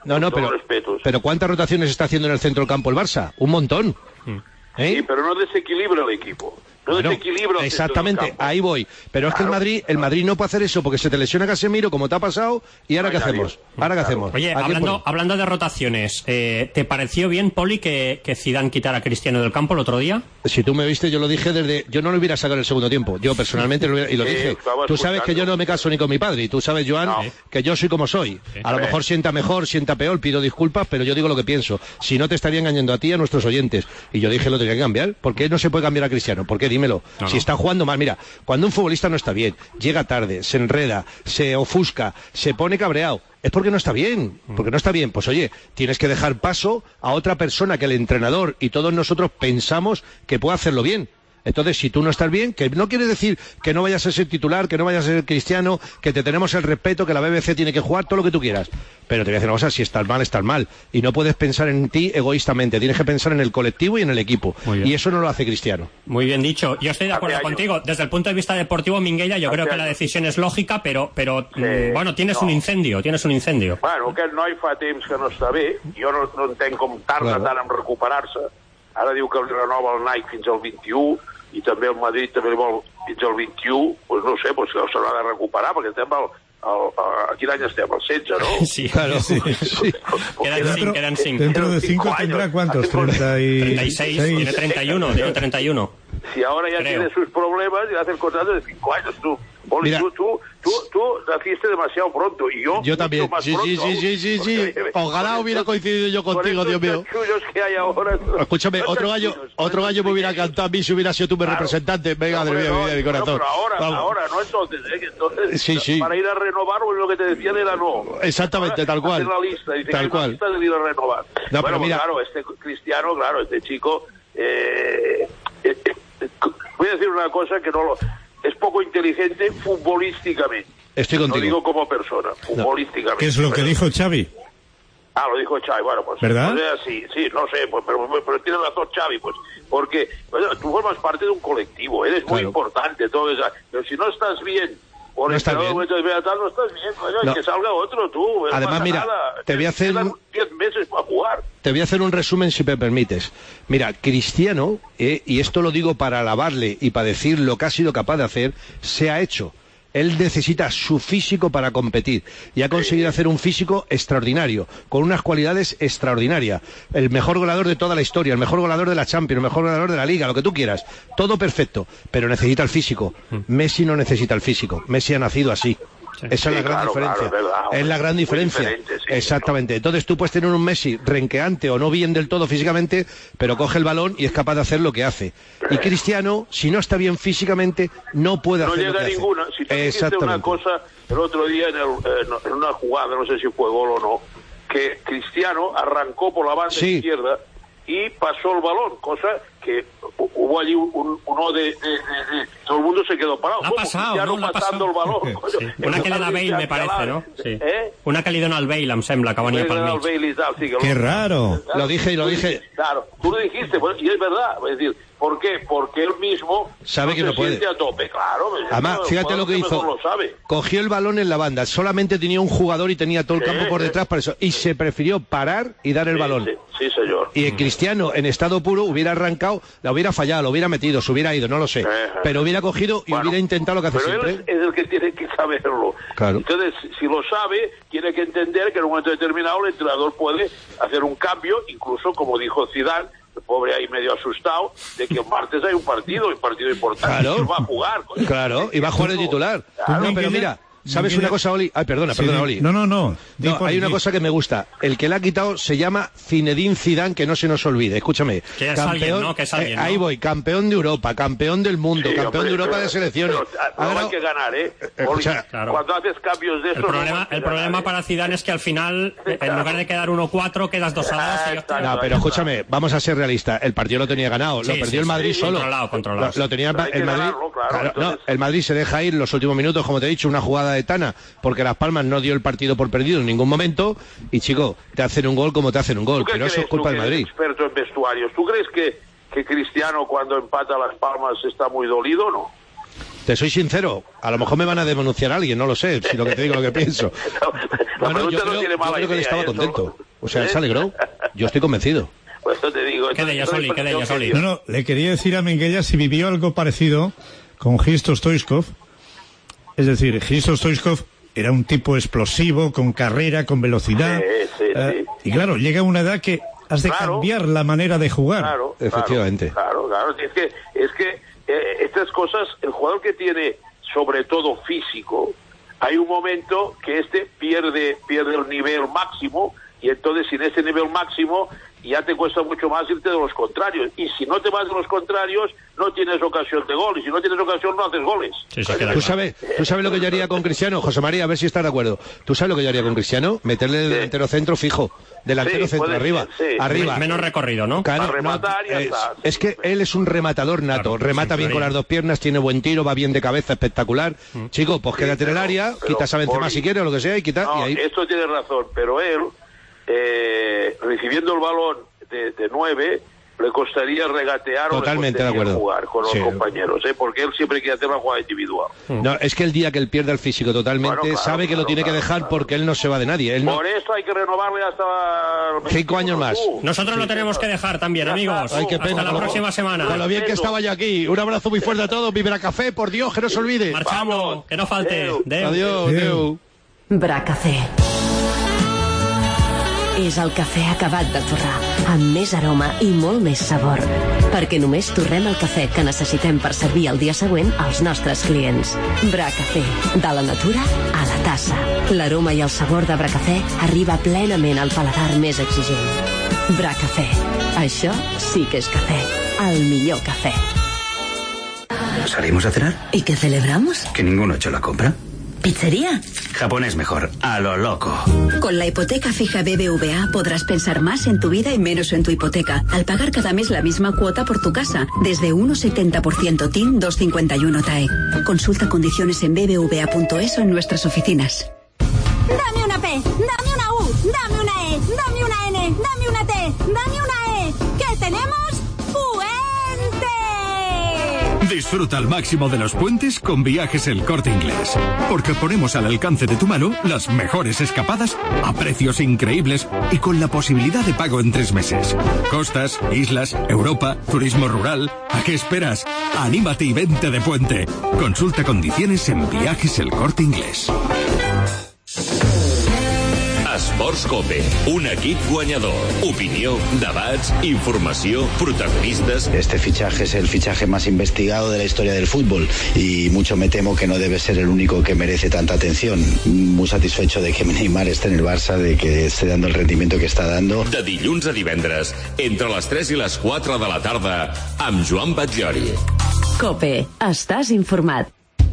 Pero ¿cuántas rotaciones está haciendo en el centro del campo el Barça? Un montón. Sí, pero no desequilibra el equipo. Exactamente, ahí voy. Pero es que el Madrid no puede hacer eso porque se te lesiona Casemiro, como te ha pasado, y ¿ahora qué hacemos? Oye, hablando de rotaciones, ¿te pareció bien, Poli, que Zidane quitara a Cristiano del campo el otro día? Si tú me viste, yo lo dije yo no lo hubiera sacado en el segundo tiempo. Yo personalmente lo dije. Tú sabes que yo no me caso ni con mi padre, y tú sabes, Joan, que yo soy como soy. A lo mejor sienta mejor, sienta peor, pido disculpas, pero yo digo lo que pienso. Si no, te estaría engañando a ti y a nuestros oyentes. Y yo dije, lo tenía que cambiar. ¿Por qué no se puede cambiar a Cristiano? ¿Por qué? Dímelo. Si está jugando mal, mira, cuando un futbolista no está bien, llega tarde, se enreda, se ofusca, se pone cabreado, es porque no está bien, pues oye, tienes que dejar paso a otra persona que el entrenador y todos nosotros pensamos que puede hacerlo bien. Entonces, si tú no estás bien, que no quiere decir que no vayas a ser titular, que no vayas a ser Cristiano, que te tenemos el respeto, que la BBC tiene que jugar, todo lo que tú quieras. Pero te voy a decir una cosa, si estás mal, estás mal. Y no puedes pensar en ti egoístamente, tienes que pensar en el colectivo y en el equipo. Y eso no lo hace Cristiano. Muy bien dicho. Yo estoy de acuerdo contigo. Desde el punto de vista deportivo, Minguella, yo creo que la decisión es lògica, però bueno, tienes un incendio. Bueno, que no hi fa temps que no està bé. Jo no entenc com tarda tant en recuperar-se. Ara diu que li renova el Nike fins al 21 i també el Madrid també li vol fins al 21, doncs no sé, doncs s'haurà de recuperar, perquè estem a quin any estem? Al 16, ¿no? Sí, claro. Sí. Quedan 5. Dentro de 5 tendrá ¿cuántos? 36, tiene 31. Si ahora ya tiene sus problemas y hace el contrato de 5 años, tú. Poli, tú naciste demasiado pronto y yo también. Sí. Ojalá hubiera coincidido yo contigo, Dios mío. Que hay ahora, escúchame, otro gallo me hubiera cantado a mí si hubiera sido tú mi representante. Venga, madre mía, mi corazón. Pero ahora, no entonces. Entonces, para ir a renovar, lo que te decían era no. Exactamente, tal cual. Hacer la lista, y tal cual. Lista de ir a renovar. No, bueno, mira, claro, este Cristiano, este chico, voy a decir una cosa que es poco inteligente futbolísticamente. Estoy contigo. No digo como persona, futbolísticamente. ¿Qué es lo que dijo Xavi? Lo dijo Xavi, bueno, pues... ¿Verdad? Sí, no sé, pues, pero tiene razón Xavi, pues, porque tú formas parte de un colectivo, eres muy importante, todo eso, pero si no estás bien... No estás bien. No estás bien, coño, que salga otro tú. Además, mira, te voy a hacer 10 meses para jugar. Te voy a hacer un resumen, si me permites. Mira, Cristiano, y esto lo digo para alabarle y para decir lo que ha sido capaz de hacer, se ha hecho. Él necesita su físico para competir y ha conseguido hacer un físico extraordinario, con unas cualidades extraordinarias. El mejor goleador de toda la historia, el mejor goleador de la Champions, el mejor goleador de la Liga, lo que tú quieras. Todo perfecto, pero necesita el físico. Messi no necesita el físico. Messi ha nacido así. Esa es la gran diferencia. Es la gran diferencia. Exactamente. Entonces tú puedes tener un Messi renqueante o no bien del todo físicamente, pero coge el balón y es capaz de hacer lo que hace. Y Cristiano, si no está bien físicamente, no puede hacer lo que hace. No llega ninguna. Si tú dijiste una cosa el otro día en una jugada, no sé si fue gol o no, que Cristiano arrancó por la banda izquierda y pasó el balón, cosa que hubo allí uno de todo el mundo se quedó parado. Ha pasado, no pasando el balón. Sí. Una que le da Bale, me parece, ¿no? Sí. Una que li dona al Bale, em sembla, que venia pel mig. ¡Qué raro! Lo dije. Claro, tú lo dijiste, y es verdad. Es decir, ¿por qué? Porque él mismo sabe que no puede. Siente a tope, claro. Además, fíjate lo que hizo. Cogió el balón en la banda, solamente tenía un jugador y tenía todo el campo por detrás para eso. Y se prefirió parar y dar el balón. Sí, señor. Y el Cristiano, en estado puro, hubiera arrancado, la hubiera fallado, lo hubiera metido, se hubiera ido, no lo sé. Pero hubiera cogido y hubiera intentado lo que hace siempre. Pero él es el que tiene que saberlo. Claro. Entonces, si lo sabe, tiene que entender que en un momento determinado el entrenador puede hacer un cambio, incluso como dijo Zidane, el pobre ahí medio asustado, de que el martes hay un partido importante, claro. que va a jugar. Claro, y va a jugar de titular. Claro. No, pero mira, ¿Sabes una cosa, Oli? Ay, perdona, Oli. No. Hay una cosa que me gusta. El que la ha quitado se llama Zinedine Zidane, que no se nos olvide. Escúchame. Que es alguien, ¿no? Que es alguien, ¿no? Ahí voy, campeón de Europa, campeón del mundo, campeón de Europa de selecciones. Pero hay que ganar, Oli, claro. Cuando haces cambios de esos... El problema para Zidane es que al final, en lugar de quedar 1-4, quedas 2-2. No, pero escúchame, vamos a ser realistas. El partido lo tenía ganado, lo perdió el Madrid solo. Controlado. Lo tenía el Madrid. El Madrid se deja ir los últimos minutos, como te he dicho, una jugada de Tana, porque Las Palmas no dio el partido por perdido en ningún momento, y chico, te hacen un gol como te hacen un gol, pero eso es culpa del Madrid. Experto en vestuarios, ¿tú crees que Cristiano cuando empata Las Palmas está muy dolido o no? Te soy sincero, a lo mejor me van a denunciar a alguien, no lo sé, si lo que te digo, lo que pienso. Yo creo que él estaba contento. O sea, él se alegró. Yo estoy convencido. Pues eso te digo. ¿Qué de ella, Oli? No, le quería decir a Minguella si vivió algo parecido con Hristo Stoichkov. Es decir, Hristo Stoichkov era un tipo explosivo, con carrera, con velocidad. Sí. Y claro, llega una edad que has de cambiar la manera de jugar. Claro, efectivamente. Claro. Es que estas cosas, el jugador que tiene sobre todo físico, hay un momento que pierde el nivel máximo, y entonces sin ese nivel máximo ya te cuesta mucho más irte de los contrarios, y si no te vas de los contrarios no tienes ocasión de gol, y si no tienes ocasión no haces goles. ¿Tú sabes lo que yo haría con Cristiano, José María? A ver si estás de acuerdo. ¿Tú sabes lo que yo haría con Cristiano? Meterle el delantero centro fijo, delantero centro arriba. Menos recorrido, ¿no? Claro, es que él es un rematador nato, remata bien con las dos piernas, tiene buen tiro, va bien de cabeza, espectacular. Chico, pues quédate en el área, quitas a Benzema si quieres o lo que sea, y quita. No, y ahí... esto tiene razón, pero él recibiendo el balón de 9 le costaría regatear totalmente o de acuerdo jugar con los compañeros, porque él siempre quiere hacer una jugada individual. No, es que el día que él pierde el físico totalmente, sabe que lo tiene que dejar porque él no se va de nadie. Por eso hay que renovarle hasta 5 años más. Nosotros lo tenemos que dejar también, amigos. Ay, qué pena, hasta la próxima semana. Con lo bien que estaba yo aquí. Un abrazo muy fuerte a todos. Vive Bracafé, por Dios, que no se olvide. Marchamos, que no falte. Adiós. Bracafé. És el cafè acabat de torrar, amb més aroma i molt més sabor. Perquè només torrem el cafè que necessitem per servir el dia següent als nostres clients. Bracafé, de la natura a la tassa. L'aroma i el sabor de Bracafé arriba plenament al paladar més exigent. Bracafé, això sí que és cafè, el millor cafè. ¿Salimos a cenar? ¿Y qué celebramos? Que ninguno ha hecho la compra. ¿Pizzería? Japonés mejor, a lo loco. Con la hipoteca fija BBVA podrás pensar más en tu vida y menos en tu hipoteca, al pagar cada mes la misma cuota por tu casa, desde 1,70% TIN 251 TAE. Consulta condiciones en bbva.es o en nuestras oficinas. Dame una P, dame una U, dame una E, dame una N, dame una T, dame una E. ¿Qué tenemos? Disfruta al máximo de los puentes con Viajes El Corte Inglés. Porque ponemos al alcance de tu mano las mejores escapadas a precios increíbles y con la posibilidad de pago en 3 meses. Costas, islas, Europa, turismo rural. ¿A qué esperas? Anímate y vente de puente. Consulta condiciones en Viajes El Corte Inglés. Esports Cope, un equip guanyador. Opinió, debats, informació, protagonistas. Este fichaje es el fichaje más investigado de la historia del fútbol y mucho me temo que no debe ser el único que merece tanta atención. Muy satisfecho de que Neymar esté en el Barça, de que esté dando el rendimiento que está dando. De dilluns a divendres, entre les 3 i les 4 de la tarda, amb Joan Batllori. Cope, estàs informat.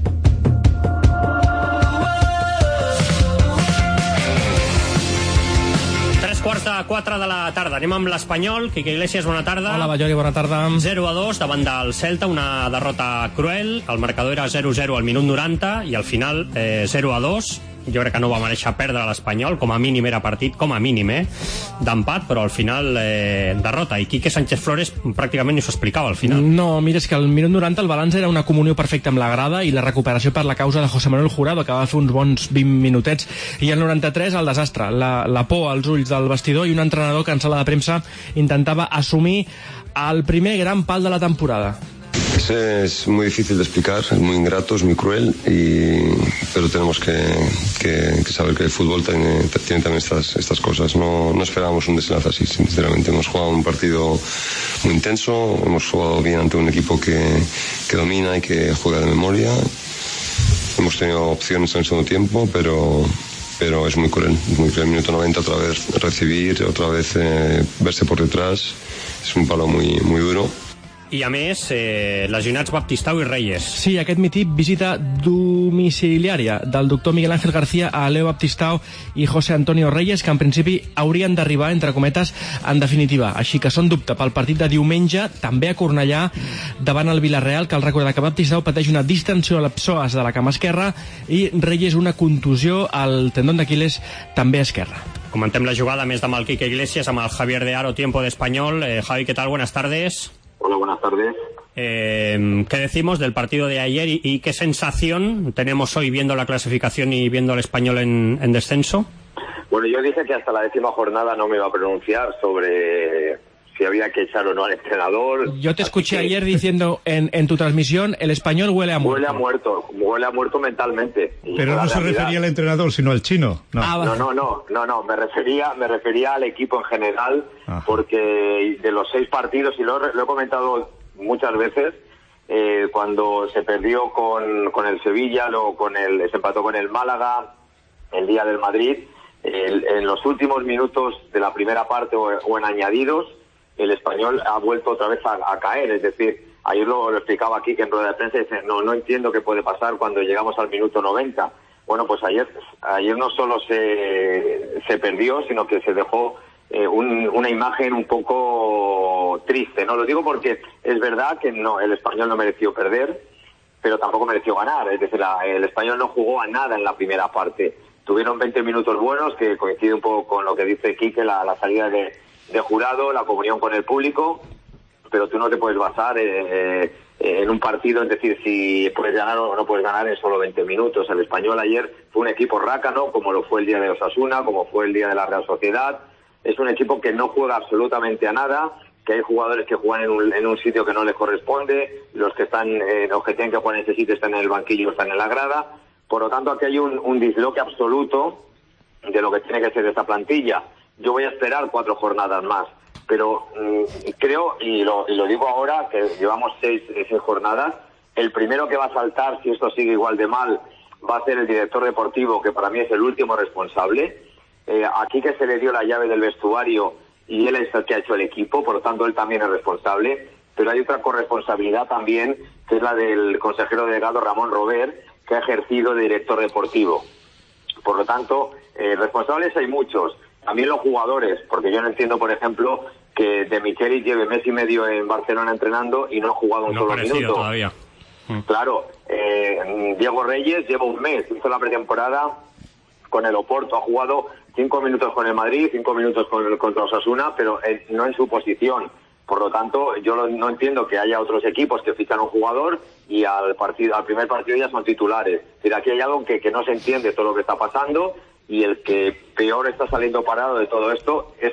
3:45 de la tarda. Anem amb l'Espanyol. Quique Iglesias, bona tarda. Hola, Batllori, bona tarda. 0-2 davant del Celta, una derrota cruel. El marcador era 0-0 al minut 90 i al final 0-2. Jo crec que no va mereixer perdre l'Espanyol, com a mínim era partit, com a mínim, d'empat, però al final derrota. I Quique Sánchez Flores pràcticament ni s'ho explicava al final. No, mira, és que al minut 90 el balanç era una comunió perfecta amb la grada i la recuperació per la causa de José Manuel Jurado, que va fer uns bons 20 minutets. I al 93 el desastre, la por als ulls del vestidor i un entrenador que en sala de premsa intentava assumir el primer gran pal de la temporada. Es muy difícil de explicar, es muy ingrato, es muy cruel, pero tenemos que saber que el fútbol tiene también estas cosas. No esperábamos un desenlace así, sinceramente. Hemos jugado un partido muy intenso, hemos jugado bien ante un equipo que domina y que juega de memoria. hemos tenido opciones en el segundo tiempo, pero es muy cruel. Minuto 90 otra vez recibir, otra vez verse por detrás, és un palo muy, muy duro. I a més, lesionats Baptistao i Reyes. Sí, aquest matí visita domiciliària del doctor Miguel Ángel García a Leo Baptistao i José Antonio Reyes, que en principi haurien d'arribar, entre cometes, en definitiva. Així que són dubte pel partit de diumenge, també a Cornellà, davant el Villarreal. Cal recordar que Baptistao pateix una distensió a la psoas de la cama esquerra i Reyes una contusió al tendón d'Aquiles, també esquerra. Comentem la jugada més amb el Quique Iglesias, amb el Javier de Aro, tiempo de Español. Javi, ¿qué tal? Buenas tardes. Hola, buenas tardes. ¿Qué decimos del partido de ayer y qué sensación tenemos hoy viendo la clasificación y viendo al Español en descenso? Bueno, yo dije que hasta la 10ª jornada no me iba a pronunciar sobre si había que echar o no al entrenador. Yo te escuché ayer diciendo en tu transmisión, el Español huele a muerto. Huele a muerto mentalmente. Pero no se refería al entrenador, sino al chino. No, me refería al equipo en general. Ajá. Porque de los 6 partidos, y lo he comentado muchas veces, cuando se perdió con el Sevilla, luego se empató con el Málaga, el día del Madrid, en los últimos minutos de la primera parte o en añadidos, el Español ha vuelto otra vez a caer. Es decir, ayer lo explicaba aquí, que en rueda de prensa dice, no entiendo qué puede pasar cuando llegamos al minuto 90. Bueno, pues ayer no solo se perdió, sino que se dejó una imagen un poco triste, ¿no? Lo digo porque es verdad que el Español no mereció perder, pero tampoco mereció ganar. Es decir, el Español no jugó a nada en la primera parte. Tuvieron 20 minutos buenos, que coincide un poco con lo que dice Quique, la salida de Jurado, la comunión con el público, pero tú no te puedes basar en un partido, es decir, si puedes ganar o no puedes ganar en solo 20 minutos. El Español ayer fue un equipo rácano, como lo fue el día de Osasuna, como fue el día de la Real Sociedad. Es un equipo que no juega absolutamente a nada, que hay jugadores que juegan en un sitio que no les corresponde, los que tienen que jugar en ese sitio están en el banquillo, están en la grada. Por lo tanto, aquí hay un disloque absoluto de lo que tiene que ser esta plantilla. Yo voy a esperar 4 jornadas más, pero creo, y lo digo ahora, que llevamos 6 jornadas, el primero que va a saltar, si esto sigue igual de mal, va a ser el director deportivo, que para mí es el último responsable. Aquí que se le dio la llave del vestuario y él es el que ha hecho el equipo, por lo tanto él también es responsable, pero hay otra corresponsabilidad también, que es la del consejero delegado Ramón Robert, que ha ejercido de director deportivo. Por lo tanto, responsables hay muchos. También los jugadores, porque yo no entiendo, por ejemplo, que De Michelis lleve mes y medio en Barcelona entrenando y no ha jugado un solo minuto. Todavía. Claro, Diego Reyes lleva un mes, hizo la pretemporada con el Oporto, ha jugado 5 minutos con el Madrid, 5 minutos contra Osasuna, pero no en su posición. Por lo tanto, yo no entiendo que haya otros equipos que fichan un jugador y al primer partido ya son titulares. Es decir, aquí hay algo que no se entiende todo lo que está pasando, y el que peor está saliendo parado de todo esto es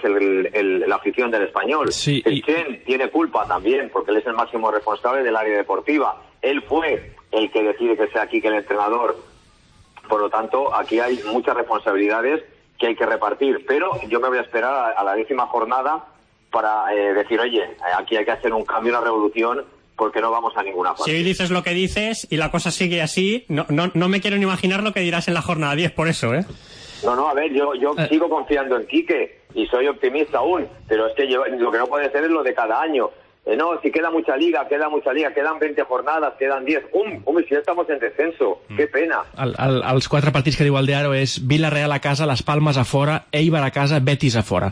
la afición del Español. Sí, el Chen tiene culpa también, porque él es el máximo responsable del área deportiva. Él fue el que decide que sea Quique el entrenador. Por lo tanto, aquí hay muchas responsabilidades que hay que repartir. Pero yo me voy a esperar a la 10ª jornada para decir, oye, aquí hay que hacer un cambio, una revolución, porque no vamos a ninguna parte. Si hoy dices lo que dices y la cosa sigue así, no me quiero ni imaginar lo que dirás en la jornada 10, por eso, ¿eh? No, a ver, yo sigo confiando en Quique y soy optimista aún, pero es que lo que no puede ser es lo de cada año. No, si queda mucha liga, quedan 20 jornades, quedan 10. Si ya estamos en descenso, qué pena. Els 4 partits que diu el Diaro és Villarreal a casa, Las Palmas a fora, Eibar a casa, Betis a fora.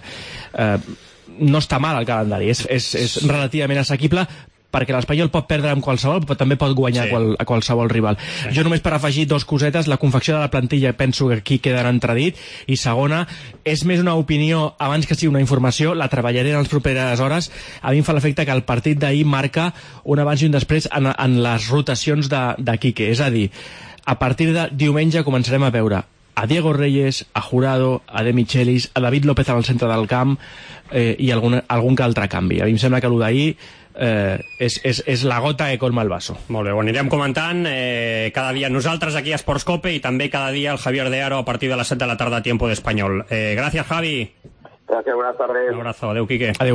No està mal el calendari, és relativament assequible, perquè l'Espanyol pot perdre amb qualsevol, però també pot guanyar a qualsevol rival. Jo només per afegir 2 cosetes, la confecció de la plantilla penso que aquí queda en entredit, i segona, és més una opinió abans que sigui una informació, la treballaré en les properes hores. A mi em fa l'efecte que el partit d'ahir marca un abans i un després en les rotacions de Quique, és a dir, a partir de diumenge començarem a veure a Diego Reyes, a Jurado, a De Michelis, a David López al centre del camp i algun que altre canvi. A mi em sembla que el d'ahir és la gota que colma el vaso. Molt bé, ho anirem comentant cada dia nosaltres aquí a Esports Cope i també cada dia el Javier de Aro a partir de les 7 de la tarda a Tiempo de Español. Gracias, Javi. Gracias, buenas tardes. Un abrazo, adeu, Quique. Adeu.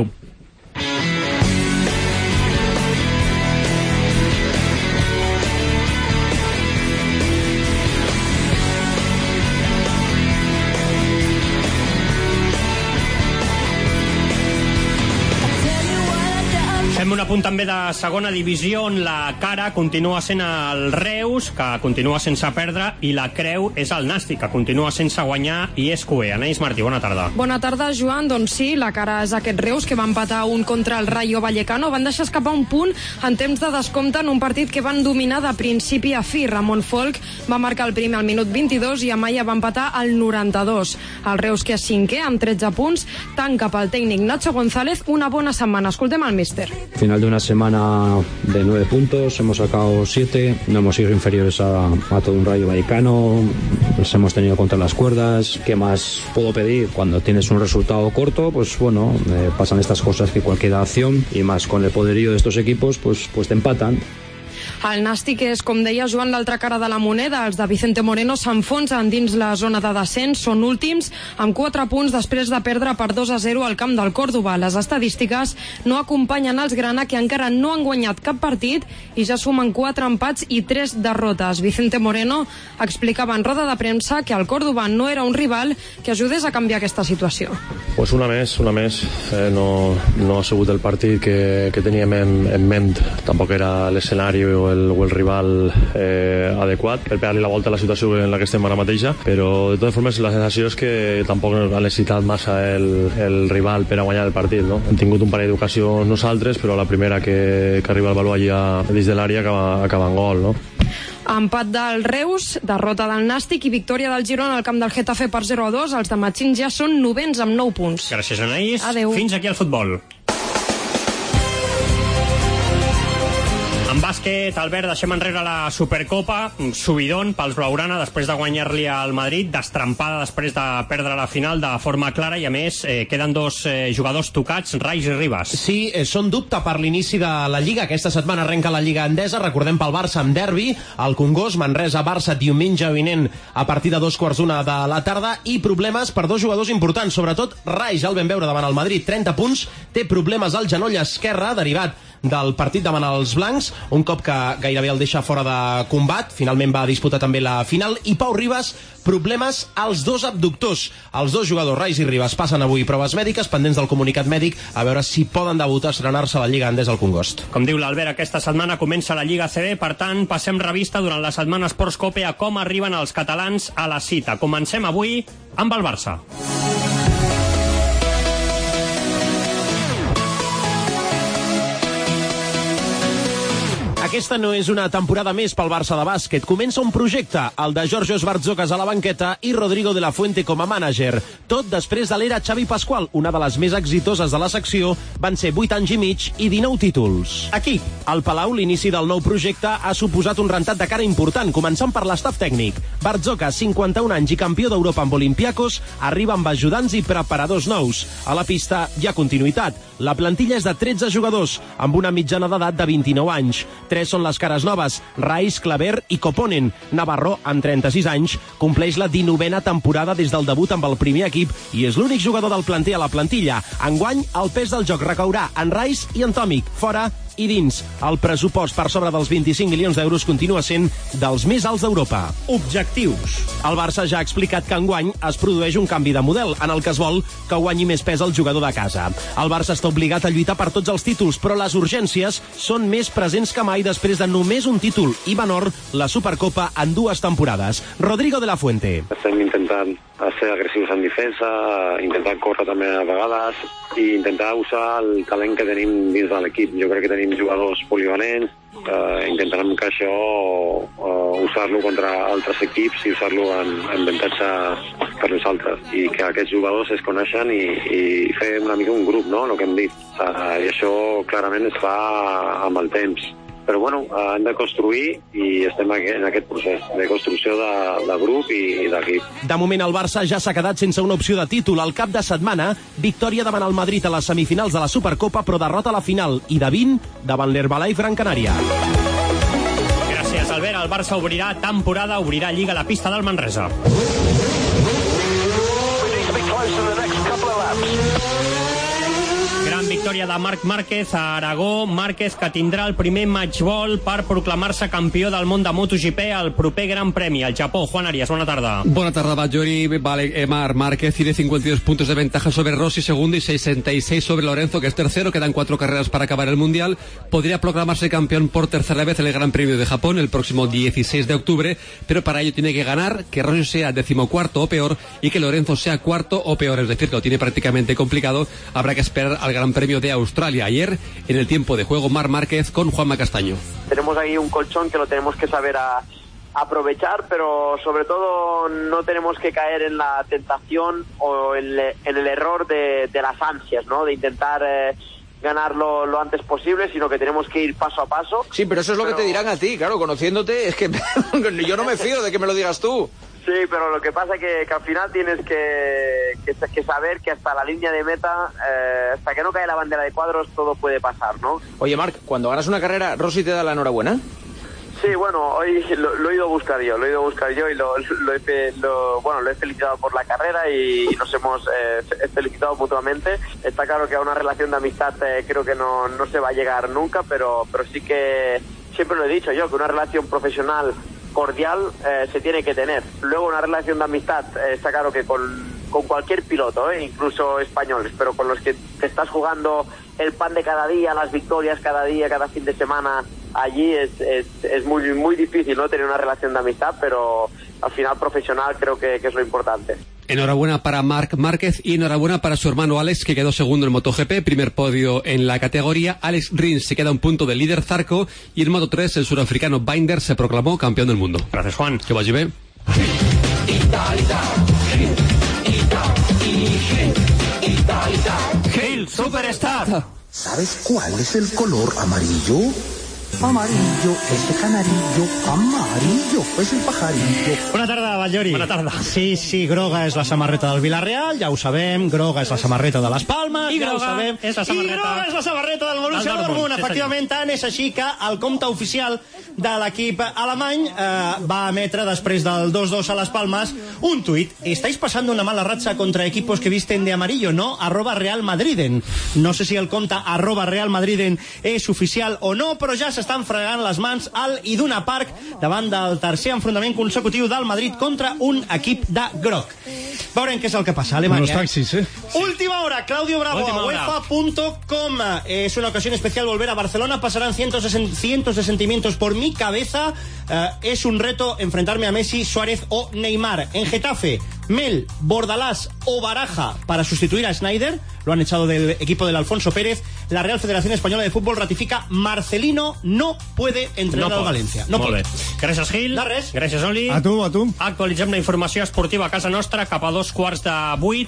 Un apunt també de segona divisió, on la cara continua sent el Reus, que continua sense perdre, i la creu és el Nàstic, que continua sense guanyar, i és QE. Anaïs Martí, bona tarda. Bona tarda, Joan. Doncs sí, la cara és aquest Reus, que va empatar un contra el Rayo Vallecano. Van deixar escapar un punt en temps de descompte en un partit que van dominar de principi a fi. Ramon Folk va marcar el primer al minut 22 i Amaya va empatar al 92. El Reus, que és cinquè amb 13 punts, tanca pel tècnic Nacho González una bona setmana. Escoltem al míster. Final de una semana de 9 puntos, hemos sacado 7, no hemos sido inferiores a todo un Rayo Vallecano, los hemos tenido contra las cuerdas. ¿Qué más puedo pedir? Cuando tienes un resultado corto, pues bueno, pasan estas cosas que cualquier acción, y más con el poderío de estos equipos, pues te empatan. El Nàstic és, com deia Joan, l'altra cara de la moneda. Els de Vicente Moreno s'enfonsen dins la zona de descens, són últims, amb 4 punts després de perdre per 2-0 al camp del Còrdova. Les estadístiques no acompanyen els grana, que encara no han guanyat cap partit i ja sumen 4 empats i 3 derrotes. Vicente Moreno explicava en roda de premsa que el Còrdova no era un rival que ajudés a canviar aquesta situació. Pues una més. No ha sigut el partit que teníem en ment. Tampoc era l'escenari o el rival adequat per pegar-li la volta a la situació en la que estem ara mateixa, però de totes formes la sensació és que tampoc ha necessitat massa el rival per a guanyar el partit, no? Hem tingut un parell d'ocasions nosaltres, però la primera que arriba el baló allà dins de l'àrea acaba en gol, no? Empat del Reus, derrota del Nàstic i victòria del Girona al camp del Getafe per 0-2. Els de Matxins ja són novens amb 9 punts. Gràcies, Anaïs. Adéu. Fins aquí el futbol. En bàsquet, Albert, deixem enrere la Supercopa, subidon pels blaugrana després de guanyar-li al Madrid, destrampada després de perdre la final de forma clara, i a més queden 2 jugadors tocats, Rais i Ribas. Sí, són dubte per l'inici de la Lliga. Aquesta setmana arrenca la Lliga Endesa, recordem pel Barça amb derbi, el Congost, Manresa-Barça diumenge vinent a partir de 2:15 de la tarda, i problemes per 2 jugadors importants, sobretot Rais, ja el vam veure davant el Madrid, 30 punts, té problemes al genoll esquerre derivat del partit davant els blancs, un cop que gairebé el deixa fora de combat. Finalment va disputar també la final. I Pau Ribas, problemes als 2 abductors. Els 2 jugadors, Rais i Ribas, passen avui proves mèdiques, pendents del comunicat mèdic, a veure si poden debutar, estrenar-se a la Lliga Endesa al Congost. Com diu l'Albert, aquesta setmana comença la Lliga CB, per tant, passem revista durant la setmana Esports Cope a com arriben els catalans a la cita. Comencem avui amb el Barça. Aquesta no és una temporada més pel Barça de bàsquet. Comença un projecte, el de Georgios Bartzokas a la banqueta i Rodrigo de la Fuente com a mànager. Tot després de l'era Xavi Pascual, una de les més exitoses de la secció. Van ser 8 anys i mig i 19 títols. Aquí, al Palau, l'inici del nou projecte ha suposat un rentat de cara important, començant per l'estaf tècnic. Bartzokas, 51 anys i campió d'Europa amb Olympiacos, arriba amb ajudants i preparadors nous. A la pista hi ha continuïtat. La plantilla és de 13 jugadors, amb una mitjana d'edat de 29 anys. 3 són les cares noves, Rais, Claver i Koponen. Navarro, amb 36 anys, compleix la 19a temporada des del debut amb el primer equip i és l'únic jugador del planter a la plantilla. Enguany, el pes del joc recaurà en Rais i en Tomic, fora i dins. El pressupost per sobre dels 25 milions d'euros continua sent dels més alts d'Europa. Objectius. El Barça ja ha explicat que enguany es produeix un canvi de model, en el que es vol que guanyi més pes el jugador de casa. El Barça està obligat a lluitar per tots els títols, però les urgències són més presents que mai després de només un títol i menor, la Supercopa, en 2 temporades. Rodrigo de la Fuente. Estem intentant ser agressius en defensa, intentar córrer també a vegades i intentar usar el talent que tenim dins de l'equip. Jo crec que tenim jugadors polivalents, intentarem que això usar-lo contra altres equips i usar-lo en avantatge per nosaltres, i que aquests jugadors es coneixen i fer una mica un grup, no?, el que hem dit, i això clarament es fa amb el temps. Però bueno, hem de construir i estem en aquest procés de construcció de grup i d'equip. De moment el Barça ja s'ha quedat sense una opció de títol. Al cap de setmana, victòria davant el Madrid a les semifinals de la Supercopa, però derrota a la final, i de 20 davant l'Herbalife Gran Canària. Gràcies, Albert. El Barça obrirà temporada, obrirà Lliga a la pista del Manresa. Gran victòria victòria de Marc Márquez a Aragó. Márquez, que tindrà el primer matchball per proclamar-se campió del món de MotoGP al proper Gran Premi al Japó. Juan Arias, buena tarda. Buena tarda, Bajori. Vale, Marc Márquez tiene 52 puntos de ventaja sobre Rossi, segundo, y 66 sobre Lorenzo, que es tercero. Quedan 4 carreras para acabar el Mundial. Podría proclamarse campeón por tercera vez en el Gran Premio de Japón el próximo 16 de octubre, pero para ello tiene que ganar, que Rossi sea 14º o peor y que Lorenzo sea 4º o peor. Es decir, que lo tiene prácticamente complicado. Habrá que esperar al Gran Premio de Australia. Ayer, en el tiempo de juego, Marc Márquez con Juanma Castaño. Tenemos ahí un colchón que lo tenemos que saber aprovechar, pero sobre todo no tenemos que caer en la tentación o en el error de las ansias, ¿no? De intentar ganarlo lo antes posible, sino que tenemos que ir paso a paso. Sí, pero eso es lo que te dirán a ti, claro, conociéndote, es que yo no me fío de que me lo digas tú. Sí, pero lo que pasa es que al final tienes que saber que hasta la línea de meta, hasta que no cae la bandera de cuadros, todo puede pasar, ¿no? Oye, Marc, cuando ganas una carrera, ¿Rossi te da la enhorabuena? Sí, bueno, hoy lo he ido a buscar yo y lo he felicitado por la carrera y nos hemos felicitado mutuamente. Está claro que a una relación de amistad creo que no se va a llegar nunca, pero sí que siempre lo he dicho yo, que una relación profesional cordial se tiene que tener. Luego una relación de amistad, está claro que con cualquier piloto, incluso españoles, pero con los que te estás jugando el pan de cada día, las victorias cada día, cada fin de semana, allí es muy, muy difícil, ¿no?, tener una relación de amistad, pero al final profesional creo que es lo importante. Enhorabuena para Marc Márquez y enhorabuena para su hermano Alex, que quedó segundo en MotoGP, primer podio en la categoría. Alex Rins se queda un punto del líder Zarco y en Moto3 el surafricano Binder se proclamó campeón del mundo. Gracias, Juan. Que vaya bien. Gil Superstar. ¿Sabes cuál es el color amarillo? Amarillo, ese canarillo, amarillo, és el pajarillo. Bona tarda, Ballori. Bona tarda. Sí, groga és la samarreta del Villarreal, ja ho sabem, groga és la samarreta de les Palmes, I ja ho groga sabem. és la samarreta... I groga és la samarreta del Borussia Dortmund. Efectivament, tant és així que el compte oficial de l'equip alemany va emetre, després del 2-2 a les Palmes, un tuit. Estáis pasando una mala racha contra equipos que visten de amarillo, ¿no? @Real Madriden. No sé si el compte @Real Madriden és oficial o no, però ja s'estan fregant les mans al Iduna Park davant del tercer enfrontament consecutiu del Madrid contra un equip de groc. Veurem què és el que passa a Alemanya. Los taxis, Última hora, Claudio Bravo, a UEFA.com. Es una ocasión especial volver a Barcelona. Pasarán cientos de sentimientos por mi cabeza. Es un reto enfrentarme a Messi, Suárez o Neymar. En Getafe, Mel, Bordalás o Baraja para sustituir a Snyder. Lo han echado del equipo del Alfonso Pérez. La Real Federación Española de Fútbol ratifica: Marcelino no puede entrenar al València. No pot. Gràcies, Gil. De res. Gràcies, Oli. A tu. Actualitzem la informació esportiva a casa nostra cap a 2:15.